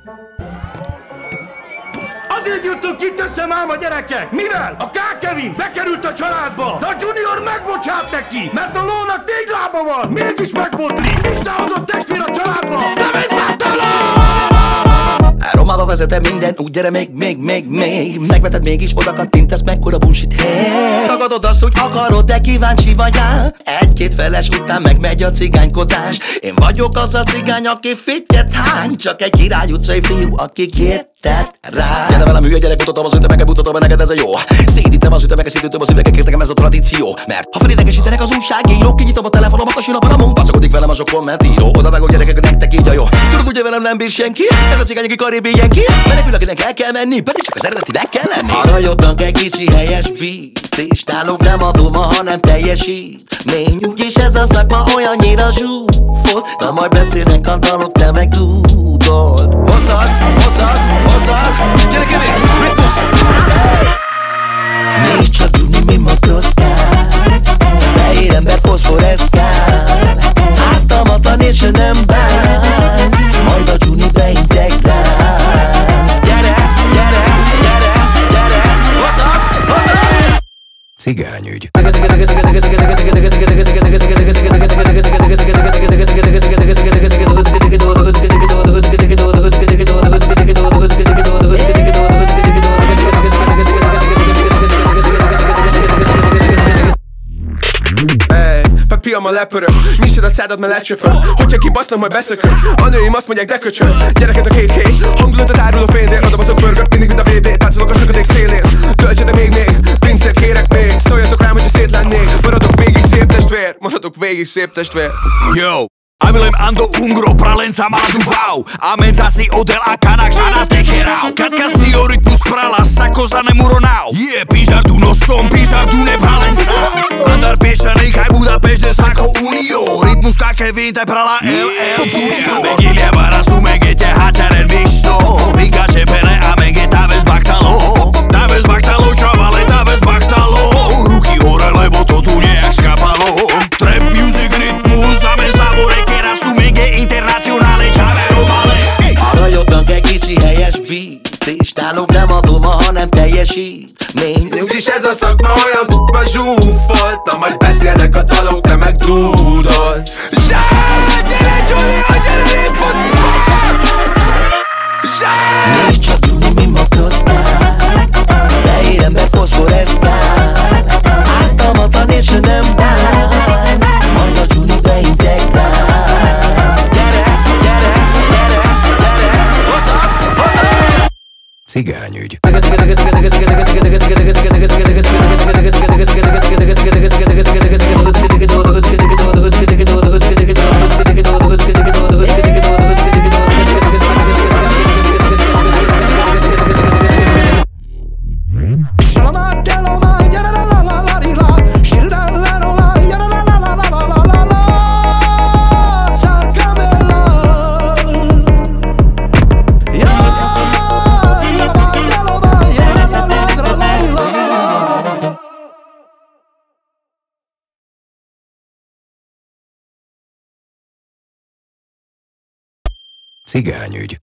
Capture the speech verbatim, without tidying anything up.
Azért jöttünk itt össze, máma gyerekek! Mivel a K. Kevin bekerült a családba, de a Junior megbocsát neki, mert a lónak négy lába van, mégis megbotlik! Isten hozott testvér a családba! Nem is Romába vezetem minden, úgy gyere még, még, még, még. Megveted mégis, oda kattintesz, mekkora bullshit, hey. Tagadod azt, hogy akarod, de kíváncsi vagy rá. Egy-két feles után megmegy a cigánykodás. Én vagyok az a cigány, aki fittyet hány. Csak egy Király utcai fiú, aki kértet rá. Gyere velem hülye gyerek, mutatom az ütemeket, mutatom, neked ez a jó. Szédítem az ütemeket, szédítem az üvegekért, nekem ez a tradíció. Mert ha felidegesítenek az újságírók, kinyitom a telefonomat, a sinaparamon, baszakodik velem a sok kommentíró. Oda vágok gyerekek, nektek így a jó. Tudod, ugye velem nem bír senki, ez a cigány, aki karibien ki. Menekül, akinek el kell menni, pedig csak az eredetinek kell lenni. Arra jobbnak egy kicsi helyes beat, és nálunk nem a duma, hanem teljesít. Mély nyugis, ez a szakma olyannyira zsúfolt. Na majd beszélnek a dalok, te meg tudod. Hozzad, hozzad, hozzad, gyere Kevin, ritmus! Nézd csak Juni, mi motoszkál, fehér ember foszforeszkál. Ártalmatlan és ő nem bán, majd a Juni beintegrál. Cigányügy. Piam a lepöröm, nyissad a szádat, mert lecsöpöm. Hogyha kibasznak, majd beszököm. A nőim azt mondják, de köcsöm. Gyerek, ez a két hé, hangulatot árul a pénzért. Adom a pörgött, mindig mint a vé dé. Táncolok a szökadék szélén. Töltsetek még még, pincért kérek még. Szóljatok rám, hogyha szét lennék. Maradok végig szép testvér, maradok végig szép testvér. Yo! A milem ando ungro, pralenca má tu vau. A menza si odel a kanak žana tekerau. Katka si o rytmus prala, sako za nemuronau. Je, pížar tu nosom, pížar tu ne pralenca. Andar piešanej, kaj Budapešť de sako unio. Rytmus K. Kevin, te prala el el Junior. Vegilia barasu, megete hataren visto. Vika čepene a megeta vez baktalo. Ta vez baktalo, čavale, ta vez baktalo. Ruky hore, lebo to tu nejak škapalo. Trap music, rytmus, a me zavorek. Internacionális haveromale. Arra jobbnak egy kicsi helyes beat, és nálunk nem a duma, hanem teljesít. Mély úgyis ez a szakma olyan b***ba zsúfolt. Na majd beszélnek a dalok, te meg dúdol. Zsáj, gyere Juni, gyere ritmus. Zsáj. Nézd csak Juni, mi motoszkál, fehér ember foszforeszkál. Ártalmatlan és ő nem bán, majd a Juni beintegrál. Cigányügy. Cigányügy.